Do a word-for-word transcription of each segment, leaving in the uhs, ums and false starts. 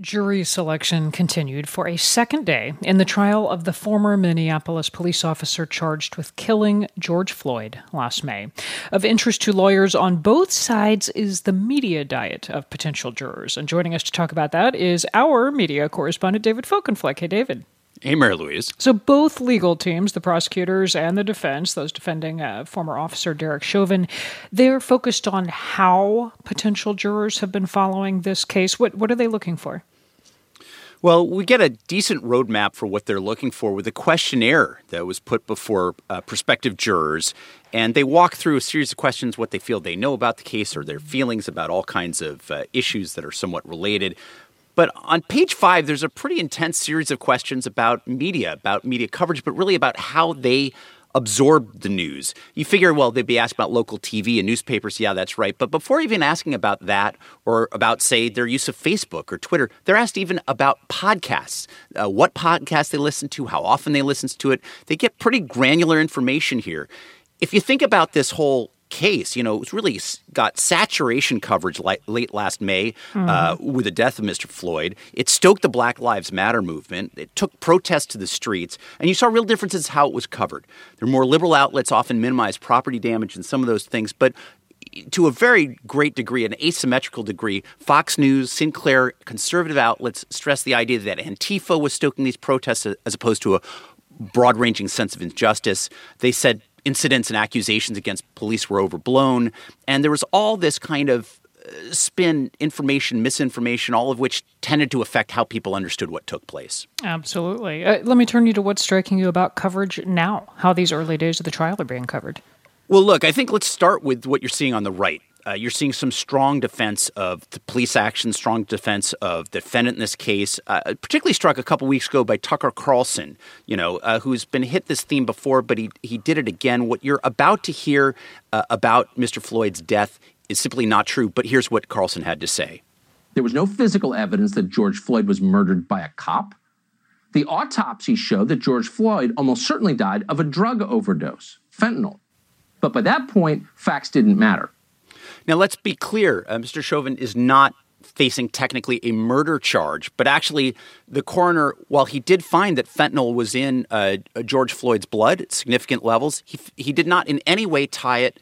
Jury selection continued for a second day in the trial of the former Minneapolis police officer charged with killing George Floyd last May. Of interest to lawyers on both sides is the media diet of potential jurors. And joining us to talk about that is our media correspondent, David Folkenflik. Hey, David. Hey, Mary Louise. So both legal teams, the prosecutors and the defense, those defending uh, former officer Derek Chauvin, they're focused on how potential jurors have been following this case. What what are they looking for? Well, we get a decent roadmap for what they're looking for with a questionnaire that was put before uh, prospective jurors. And they walk through a series of questions, what they feel they know about the case or their feelings about all kinds of uh, issues that are somewhat related. But on page five, there's a pretty intense series of questions about media, about media coverage, but really about how they absorb the news. You figure, well, they'd be asked about local T V and newspapers. Yeah, that's right. But before even asking about that or about, say, their use of Facebook or Twitter, they're asked even about podcasts, uh, what podcasts they listen to, how often they listen to it. They get pretty granular information here. If you think about this whole case, you know, it's really got saturation coverage li- late last May mm-hmm. uh, with the death of Mister Floyd. It stoked the Black Lives Matter movement. It took protests to the streets. And you saw real differences in how it was covered. There are more liberal outlets often minimize property damage and some of those things. But to a very great degree, an asymmetrical degree, Fox News, Sinclair, conservative outlets stressed the idea that Antifa was stoking these protests as opposed to a broad-ranging sense of injustice. They said incidents and accusations against police were overblown. And there was all this kind of spin, information, misinformation, all of which tended to affect how people understood what took place. Absolutely. Uh, let me turn you to what's striking you about coverage now, how these early days of the trial are being covered. Well, look, I think let's start with what you're seeing on the right. Uh, you're seeing some strong defense of the police action, strong defense of the defendant in this case, uh, particularly struck a couple weeks ago by Tucker Carlson, you know, uh, who's been hit this theme before, but he he did it again. What you're about to hear uh, about Mister Floyd's death is simply not true, but here's what Carlson had to say. There was no physical evidence that George Floyd was murdered by a cop. The autopsy showed that George Floyd almost certainly died of a drug overdose, fentanyl. But by that point, facts didn't matter. Now, let's be clear. Uh, Mister Chauvin is not facing technically a murder charge, but actually the coroner, while he did find that fentanyl was in uh, George Floyd's blood at significant levels, he, he did not in any way tie it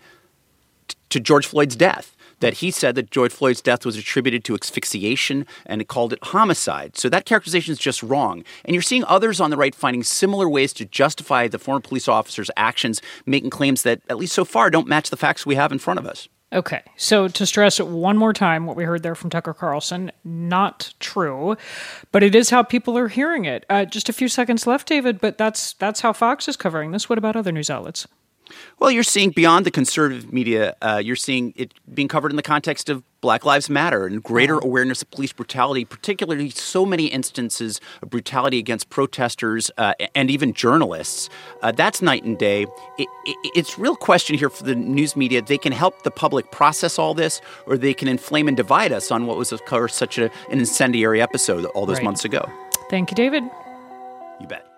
t- to George Floyd's death. That he said that George Floyd's death was attributed to asphyxiation and it called it homicide. So that characterization is just wrong. And you're seeing others on the right finding similar ways to justify the former police officer's actions, making claims that, at least so far, don't match the facts we have in front of us. Okay, so to stress it one more time, what we heard there from Tucker Carlson, not true, but it is how people are hearing it. Uh, just a few seconds left, David, but that's that's how Fox is covering this. What about other news outlets? Well, you're seeing beyond the conservative media, uh, you're seeing it being covered in the context of Black Lives Matter and greater uh-huh. awareness of police brutality, particularly so many instances of brutality against protesters uh, and even journalists. Uh, that's night and day. It, it, it's a real question here for the news media. They can help the public process all this, or they can inflame and divide us on what was, of course, such a, an incendiary episode all those right. months ago. Thank you, David. You bet.